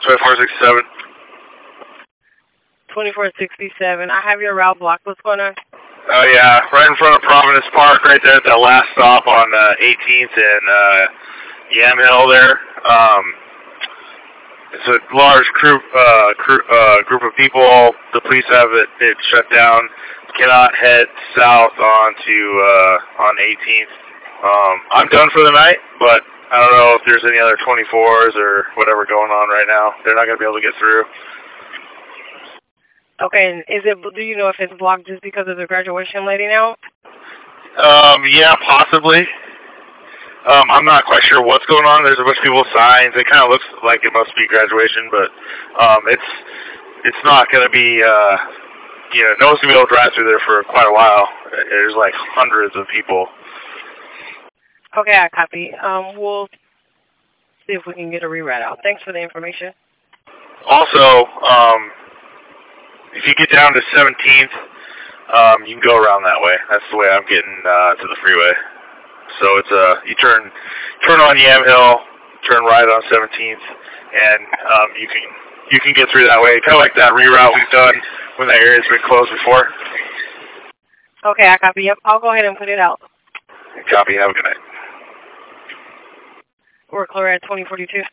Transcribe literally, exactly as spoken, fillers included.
twenty-four sixty-seven. twenty-four sixty-seven. I have your route blocked. What's going on? Oh, yeah. Right in front of Providence Park, right there at that last stop on uh, eighteenth and uh, Yamhill there. Um, it's a large group, uh, crew, uh, group of people. The police have it, it shut down. Cannot head south onto uh, on eighteenth. Um, I'm done for the night, but I don't know if there's any other twenty-fours or whatever going on right now. They're not going to be able to get through. Okay, and is it? Do you know if it's blocked just because of the graduation lady now? Um, yeah, possibly. Um, I'm not quite sure what's going on. There's a bunch of people with signs. It kind of looks like it must be graduation, but um, it's it's not going to be. Uh, you know, no one's going to be able to drive through there for quite a while. There's like hundreds of people. Okay, I copy. Um, we'll see if we can get a reroute out. Thanks for the information. Also, um, if you get down to seventeenth, um, you can go around that way. That's the way I'm getting uh, to the freeway. So it's uh, you turn turn on Yamhill, turn right on seventeenth, and um, you can you can get through that way. Kind of like that reroute we've done when that area's been closed before. Okay, I copy. Yep, I'll go ahead and put it out. Copy. Have a good night. We're clear at twenty forty-two.